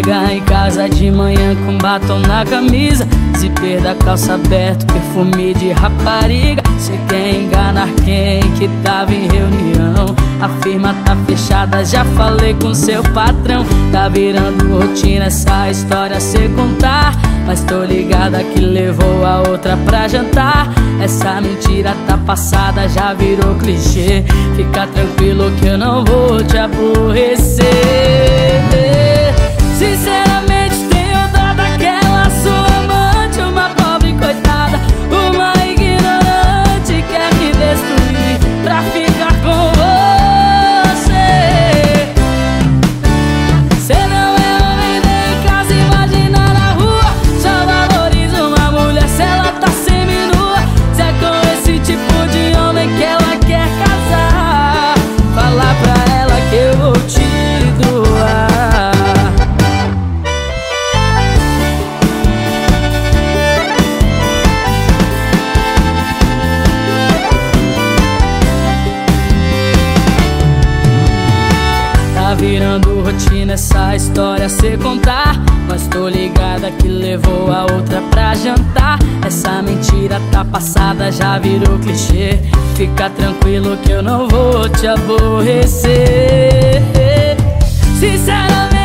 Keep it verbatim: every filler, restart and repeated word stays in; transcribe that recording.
Chega em casa de manhã com batom na camisa, zíper da calça aberto, perfume de rapariga. Cê quer enganar quem que tava em reunião? A firma tá fechada, já falei com seu patrão. Tá virando rotina essa história cê contar, mas tô ligada que levou a outra pra jantar. Essa mentira tá passada, já virou clichê. Fica tranquilo que eu não vou te aborrecer. Sinceramente tenho dó daquela sua amante, uma pobre coitada, uma ignorante, quer me destruir pra ficar com você. Cê não é homem nem em casa, imagina na rua. Só valoriza uma mulher se ela tá seminua. Se é com esse tipo de homem que ela quer casar, fala pra ela que eu vou te doar. Tá virando rotina essa história cê contar, mas tô ligada que levou a outra pra jantar. Essa mentira tá passada, já virou clichê. Fica tranquilo que eu não vou te aborrecer. Sinceramente